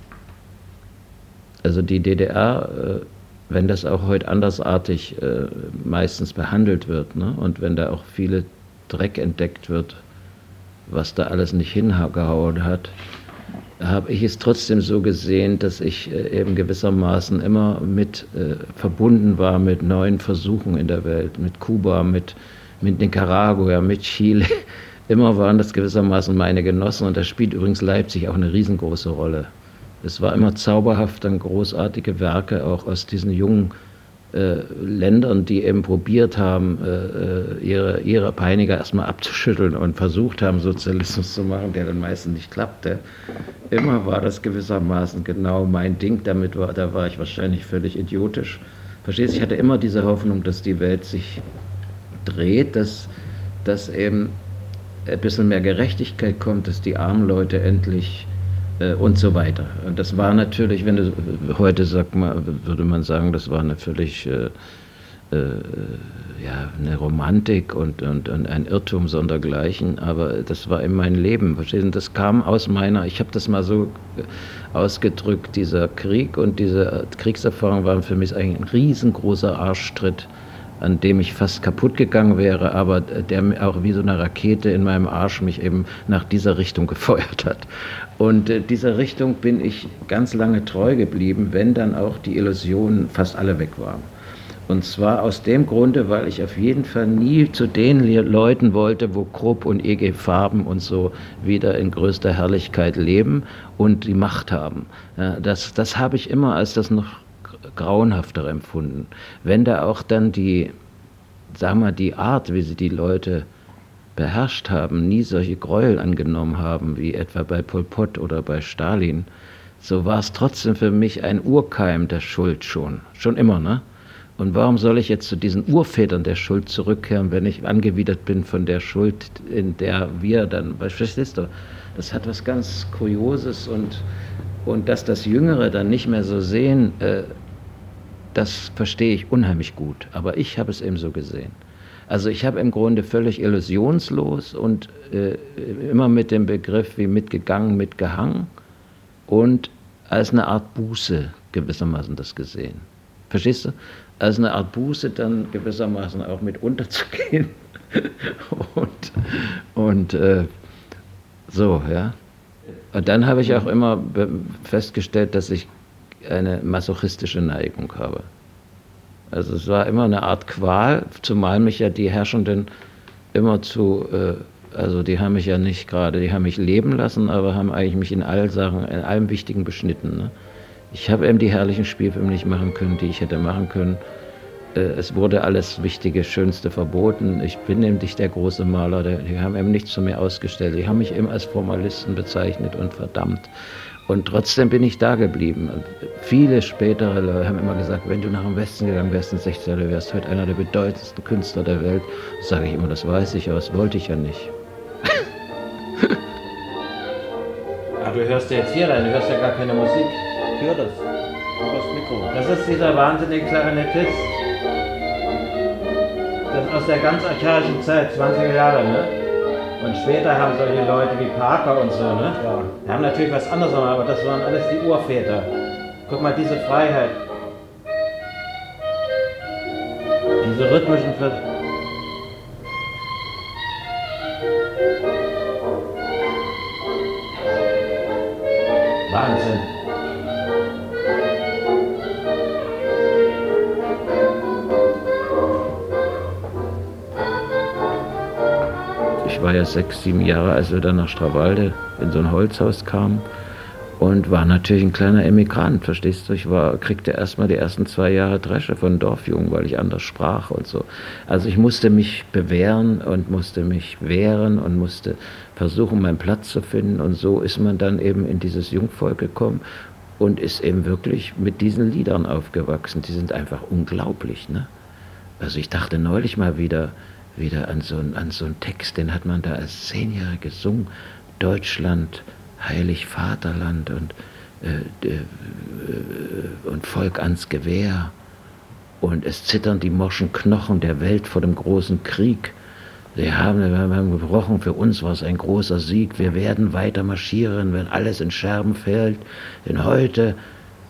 Also die D D R, äh, wenn das auch heute andersartig äh, meistens behandelt wird, ne? Und wenn da auch viele Dreck entdeckt wird, was da alles nicht hingehauen hat, habe ich es trotzdem so gesehen, dass ich äh, eben gewissermaßen immer mit äh, verbunden war mit neuen Versuchen in der Welt, mit Kuba, mit, mit Nicaragua, mit Chile. Immer waren das gewissermaßen meine Genossen und da spielt übrigens Leipzig auch eine riesengroße Rolle. Es war immer zauberhaft, dann großartige Werke auch aus diesen jungen äh, Ländern, die eben probiert haben, äh, ihre, ihre Peiniger erstmal abzuschütteln und versucht haben, Sozialismus zu machen, der dann meistens nicht klappte. Immer war das gewissermaßen genau mein Ding, damit war, da war ich wahrscheinlich völlig idiotisch. Verstehst du, ich hatte immer diese Hoffnung, dass die Welt sich dreht, dass, dass eben ein bisschen mehr Gerechtigkeit kommt, dass die armen Leute endlich äh, und so weiter. Und das war natürlich, wenn du heute sagt mal, würde man sagen, das war eine völlig äh, äh, ja, eine Romantik und, und, und ein Irrtum sondergleichen, aber das war in meinem Leben. Verstehst du? Das kam aus meiner, ich habe das mal so ausgedrückt, dieser Krieg und diese Kriegserfahrung waren für mich eigentlich ein riesengroßer Arschtritt, an dem ich fast kaputt gegangen wäre, aber der auch wie so eine Rakete in meinem Arsch mich eben nach dieser Richtung gefeuert hat. Und äh, dieser Richtung bin ich ganz lange treu geblieben, wenn dann auch die Illusionen fast alle weg waren. Und zwar aus dem Grunde, weil ich auf jeden Fall nie zu den Leuten wollte, wo Krupp und E G Farben und so wieder in größter Herrlichkeit leben und die Macht haben. Ja, das, das habe ich immer als das noch grauenhafter empfunden. Wenn da auch dann die, sagen wir, die Art, wie sie die Leute beherrscht haben, nie solche Gräuel angenommen haben, wie etwa bei Pol Pot oder bei Stalin, so war es trotzdem für mich ein Urkeim der Schuld schon. Schon immer, ne? Und warum soll ich jetzt zu diesen Urvätern der Schuld zurückkehren, wenn ich angewidert bin von der Schuld, in der wir dann, verstehst du, das hat was ganz Kurioses und, und dass das Jüngere dann nicht mehr so sehen, äh, das verstehe ich unheimlich gut, aber ich habe es eben so gesehen. Also ich habe im Grunde völlig illusionslos und äh, immer mit dem Begriff wie mitgegangen, mitgehangen und als eine Art Buße gewissermaßen das gesehen. Verstehst du? Als eine Art Buße dann gewissermaßen auch mit unterzugehen und, und äh, so, ja. Und dann habe ich auch immer festgestellt, dass ich eine masochistische Neigung habe. Also es war immer eine Art Qual, zumal mich ja die Herrschenden immer zu, äh, also die haben mich ja nicht gerade, die haben mich leben lassen, aber haben eigentlich mich in allen Sachen, in allem Wichtigen beschnitten. Ne? Ich habe eben die herrlichen Spielfilme nicht machen können, die ich hätte machen können. Äh, es wurde alles Wichtige, Schönste verboten. Ich bin eben nicht der große Maler, der, die haben eben nichts von mir ausgestellt. Die haben mich eben als Formalisten bezeichnet und verdammt. Und trotzdem bin ich da geblieben. Viele spätere Leute haben immer gesagt, wenn du nach dem Westen gegangen wärst in den sechziger, du wärst heute einer der bedeutendsten Künstler der Welt. Das sage ich immer, das weiß ich, aber das wollte ich ja nicht. Aber du hörst ja jetzt hier rein, du hörst ja gar keine Musik. Hör das. Das Mikro. Das ist dieser wahnsinnige Klarinettist. Das ist aus der ganz archaischen Zeit, zwanziger Jahre, ne? Und später haben solche Leute wie Parker und so, ne? Ja. Die haben natürlich was anderes, aber das waren alles die Urväter. Guck mal, diese Freiheit. Diese rhythmischen Ver Wahnsinn. Ich war ja sechs, sieben Jahre, als wir dann nach Strawalde in so ein Holzhaus kamen und war natürlich ein kleiner Emigrant, verstehst du? Ich war, kriegte erstmal die ersten zwei Jahre Dresche von Dorfjungen, weil ich anders sprach und so. Also ich musste mich bewähren und musste mich wehren und musste versuchen, meinen Platz zu finden und so ist man dann eben in dieses Jungvolk gekommen und ist eben wirklich mit diesen Liedern aufgewachsen. Die sind einfach unglaublich, ne? Also ich dachte neulich mal wieder, wieder an so, an so einen Text, den hat man da als Zehnjährige gesungen. Deutschland, heilig Vaterland und, äh, äh, und Volk ans Gewehr. Und es zittern die morschen Knochen der Welt vor dem großen Krieg. Wir haben, wir haben gebrochen, für uns war es ein großer Sieg. Wir werden weiter marschieren, wenn alles in Scherben fällt. Denn heute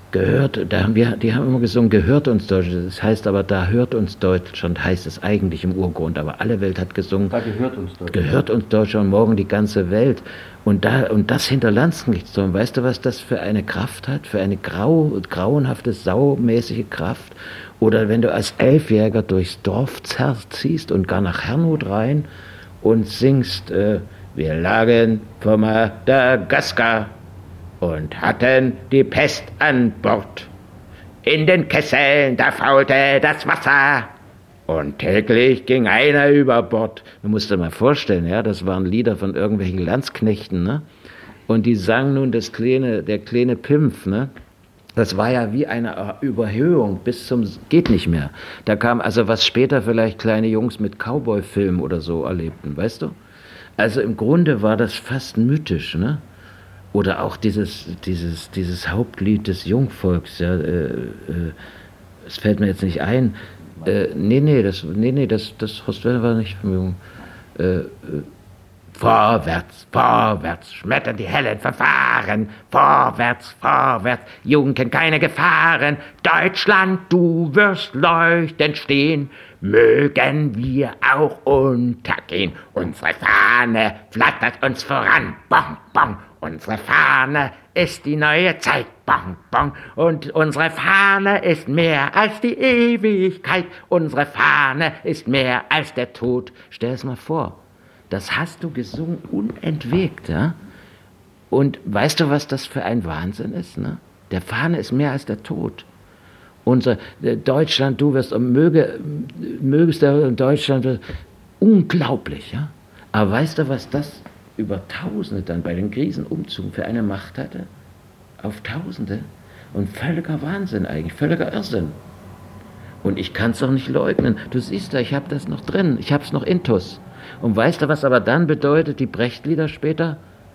gehört, da haben wir, die haben immer gesungen, gehört uns Deutschland. Das heißt aber, da hört uns Deutschland, heißt es eigentlich im Urgrund. Aber alle Welt hat gesungen, Da gehört uns Deutschland. Gehört uns Deutschland, morgen die ganze Welt. Und, da, und das hinter Lanzenlicht. Weißt du, was das für eine Kraft hat? Für eine grau, grauenhafte, saumäßige Kraft? Oder wenn du als Elfjähriger durchs Dorf ziehst und gar nach Herrnhut rein und singst, äh, wir lagen vor Madagaskar und hatten die Pest an Bord. In den Kesseln, da faulte das Wasser und täglich ging einer über Bord. Du musst dir mal vorstellen, ja, das waren Lieder von irgendwelchen Landsknechten, ne? Und die sangen nun das kleine, der kleine Pimpf, ne? Das war ja wie eine Überhöhung bis zum geht nicht mehr. Da kam also, was später vielleicht kleine Jungs mit Cowboy-Filmen oder so erlebten, weißt du? Also im Grunde war das fast mythisch, ne? Oder auch dieses, dieses, dieses Hauptlied des Jungvolks, ja, äh, äh, es fällt mir jetzt nicht ein. Äh, nee, nee, das, nee, nee, das, das Horst Wessel war nicht vom Jungen. Äh, äh, Vorwärts, vorwärts, schmettern die hellen Verfahren. Vorwärts, vorwärts, Jugend kennt keine Gefahren. Deutschland, du wirst leuchtend stehen. Mögen wir auch untergehen. Unsere Fahne flattert uns voran. Bong, bong. Unsere Fahne ist die neue Zeit. Bong, bong. Und unsere Fahne ist mehr als die Ewigkeit. Unsere Fahne ist mehr als der Tod. Stell es mal vor. Das hast du gesungen, unentwegt, ja? Und weißt du, was das für ein Wahnsinn ist, ne? Der Fahne ist mehr als der Tod. Unser äh, Deutschland, du wirst, möge, mögest du Deutschland, unglaublich, ja? Aber weißt du, was das über Tausende dann bei den Krisenumzügen für eine Macht hatte? Auf Tausende? Und völliger Wahnsinn eigentlich, völliger Irrsinn. Und ich kann es doch nicht leugnen. Du siehst ja, ich habe das noch drin, ich habe es noch intus. Und weißt du, was aber dann bedeutet, die Brechtlieder später?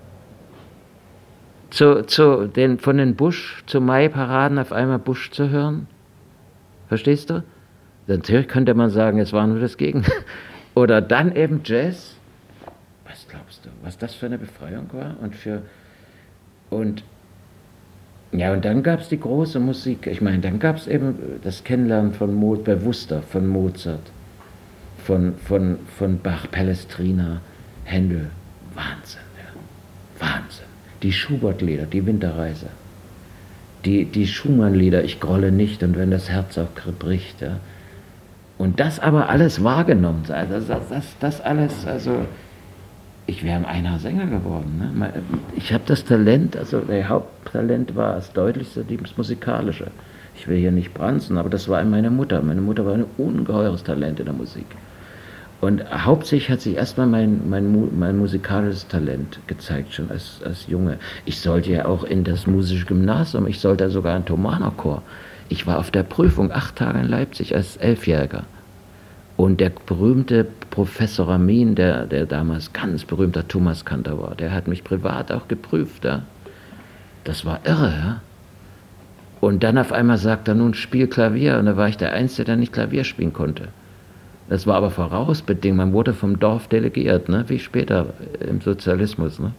Zu, zu den, von den Busch zu Maiparaden auf einmal Busch zu hören? Verstehst du? Natürlich könnte man sagen, es war nur das Gegenteil. Oder dann eben Jazz. Was glaubst du, was das für eine Befreiung war? Und für und ja, und dann gab es die große Musik. Ich meine, dann gab es eben das Kennenlernen von Mo, bewusster von Mozart. Von, von, von Bach, Palestrina, Händel. Wahnsinn, ja. Wahnsinn. Die Schubert-Lieder, die Winterreise. Die, die Schumann-Lieder, ich grolle nicht und wenn das Herz auch bricht, ja. Und das aber alles wahrgenommen. Also das, das, das alles, also ich wäre ein einer Sänger geworden. Ne? Ich habe das Talent, also der Haupttalent war das deutlichste, das musikalische. Ich will hier nicht branzen, aber das war meine Mutter. Meine Mutter war ein ungeheures Talent in der Musik. Und hauptsächlich hat sich erstmal mein, mein, mein musikalisches Talent gezeigt, schon als, als Junge. Ich sollte ja auch in das musische Gymnasium, ich sollte sogar in Thomanerchor. Ich war auf der Prüfung acht Tage in Leipzig als Elfjähriger. Und der berühmte Professor Ramin, der, der damals ganz berühmter Thomaskantor war, der hat mich privat auch geprüft. Ja? Das war irre, ja. Und dann auf einmal sagt er, nun spiel Klavier. Und da war ich der Einzige, der nicht Klavier spielen konnte. Das war aber vorausbedingt, man wurde vom Dorf delegiert, ne? Wie später im Sozialismus. Ne?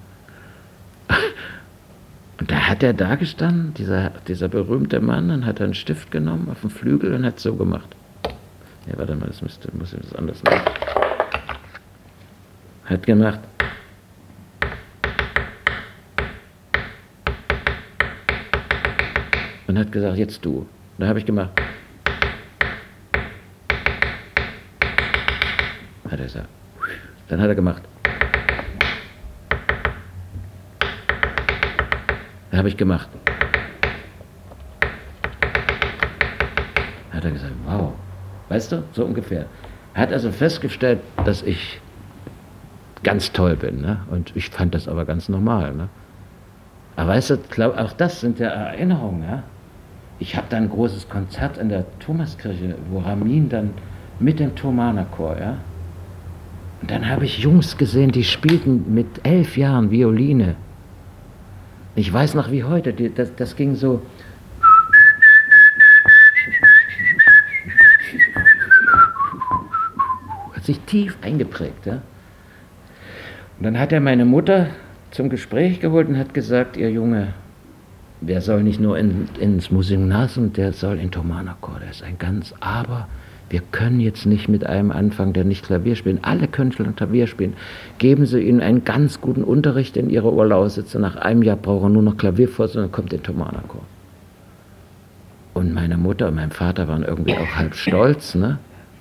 Und da hat er da gestanden, dieser, dieser berühmte Mann, und hat einen Stift genommen auf den Flügel und hat so gemacht. Ja, warte mal, das müsste, muss ich das anders machen. Hat gemacht. Und hat gesagt, jetzt du. Da habe ich gemacht. Hat er gesagt. Dann hat er gemacht. Dann habe ich gemacht. Hat er gesagt, wow. Weißt du, so ungefähr. Er hat also festgestellt, dass ich ganz toll bin. Ne? Und ich fand das aber ganz normal. Ne? Aber weißt du, glaub, auch das sind ja Erinnerungen. Ja? Ich habe da ein großes Konzert in der Thomaskirche, wo Ramin dann mit dem Thomanerchor, ja. Und dann habe ich Jungs gesehen, die spielten mit elf Jahren Violine. Ich weiß noch wie heute, die, das, das ging so. Hat sich tief eingeprägt, ja. Und dann hat er meine Mutter zum Gespräch geholt und hat gesagt, ihr Junge, der soll nicht nur in, ins Musikgymnasium, der soll in Thomanerchor, der ist ein ganz, aber wir können jetzt nicht mit einem anfangen, der nicht Klavier spielt. Alle können Klavier spielen. Geben Sie ihnen einen ganz guten Unterricht in Ihrer Urlaubssitze. Nach einem Jahr braucht er nur noch Klaviervorsitz und dann kommt der Thomanerchor. Und meine Mutter und mein Vater waren irgendwie auch halb stolz, ne?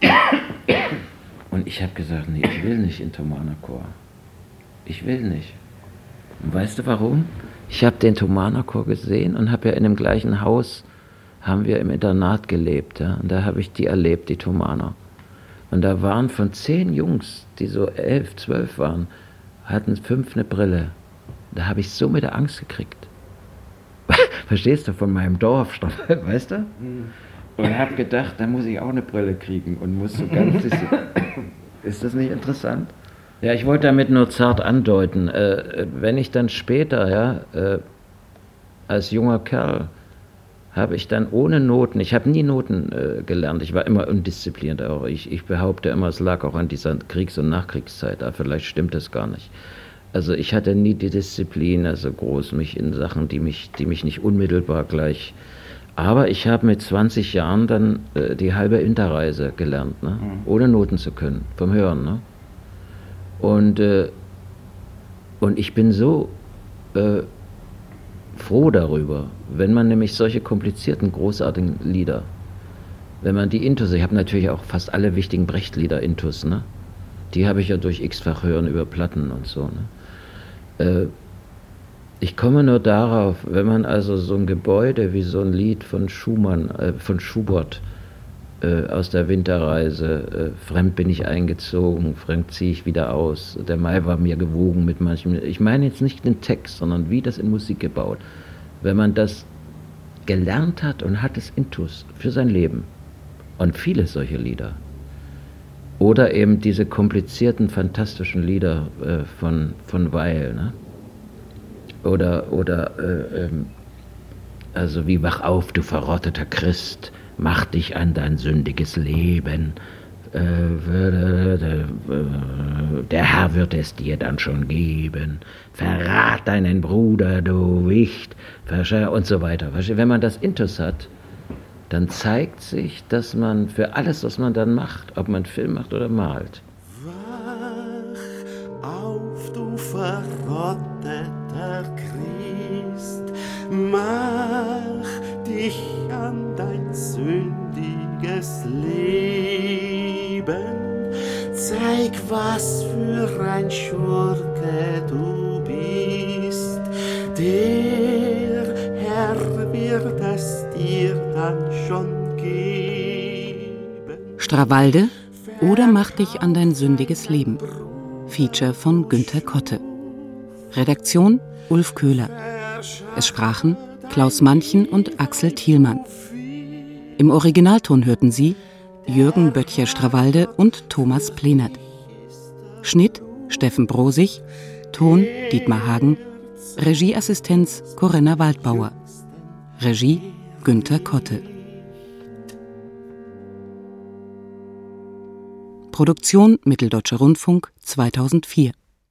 Und ich habe gesagt, nee, ich will nicht in Thomanerchor. Ich will nicht. Und weißt du warum? Ich habe den Thomanerchor gesehen und habe ja in dem gleichen Haus, haben wir im Internat gelebt. Ja? Und da habe ich die erlebt, die Thomaner. Und da waren von zehn Jungs, die so elf, zwölf waren, hatten fünf eine Brille. Da habe ich so mit der Angst gekriegt. Verstehst du, von meinem Dorf, weißt du? Und habe gedacht, da muss ich auch eine Brille kriegen und muss so ganz... Ist das nicht interessant? Ja, ich wollte damit nur zart andeuten, äh, wenn ich dann später, ja, äh, als junger Kerl, habe ich dann ohne Noten, ich habe nie Noten äh, gelernt, ich war immer undiszipliniert auch. Ich, ich behaupte immer, es lag auch an dieser Kriegs- und Nachkriegszeit, aber vielleicht stimmt das gar nicht. Also ich hatte nie die Disziplin, also groß mich in Sachen, die mich, die mich nicht unmittelbar gleich... Aber ich habe mit zwanzig Jahren dann äh, die halbe Interreise gelernt, ne? Mhm. Ohne Noten zu können, vom Hören. Ne? Und, äh, und ich bin so äh, froh darüber, wenn man nämlich solche komplizierten, großartigen Lieder, wenn man die Intus, ich habe natürlich auch fast alle wichtigen Brecht-Lieder Intus, ne? Die habe ich ja durch x-fach hören über Platten und so. Ne? Äh, ich komme nur darauf, wenn man also so ein Gebäude wie so ein Lied von Schumann, äh, von Schubert äh, aus der Winterreise, äh, fremd bin ich eingezogen, fremd ziehe ich wieder aus, der Mai war mir gewogen mit manchem, ich meine jetzt nicht den Text, sondern wie das in Musik gebaut. Wenn man das gelernt hat und hat es intus für sein Leben und viele solche Lieder. Oder eben diese komplizierten, fantastischen Lieder äh, von, von Weil, ne? Oder, oder äh, ähm, also wie wach auf, du verrotteter Christ, mach dich an dein sündiges Leben. Äh, der Herr wird es dir dann schon geben. Verrat deinen Bruder, du Wicht. Und so weiter. Wenn man das intus hat, dann zeigt sich, dass man für alles, was man dann macht, ob man Film macht oder malt. Wach auf, du verrotteter Christ, mach dich an dein sündiges Leben, zeig, was für ein Schurke du bist, der Herr wird es dir dann schon geben. Strawalde oder Mach dich an dein sündiges Leben. Feature von Günter Kotte. Redaktion Ulf Köhler. Es sprachen Klaus Manchen und Axel Thielmann. Im Originalton hörten Sie Jürgen Böttcher-Strawalde und Thomas Plenert. Schnitt Steffen Brosig, Ton Dietmar Hagen, Regieassistenz Corinna Waldbauer, Regie Günter Kotte. Produktion Mitteldeutscher Rundfunk zweitausendvier.